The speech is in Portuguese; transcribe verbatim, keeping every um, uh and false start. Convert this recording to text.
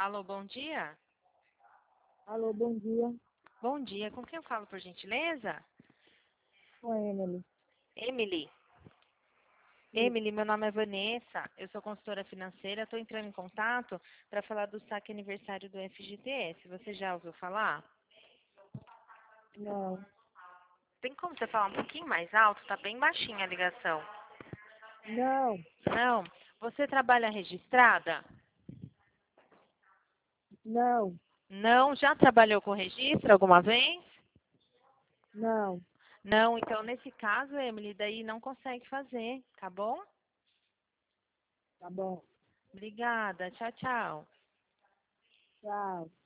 Alô, bom dia? Alô, bom dia. Bom dia, com quem eu falo, por gentileza? Com a Emily. Emily. Isso. Emily, meu nome é Vanessa, eu sou consultora financeira, estou entrando em contato para falar do saque aniversário do F G T S. Você já ouviu falar? Não, Tem como você falar um pouquinho mais alto? Tá bem baixinha a ligação. não, Não. Você trabalha registrada? não, Não. Já trabalhou com registro alguma vez? não. Não. Então, nesse caso, Emily, daí não consegue fazer, tá bom? Tá bom. Obrigada. Tchau, tchau. Tchau.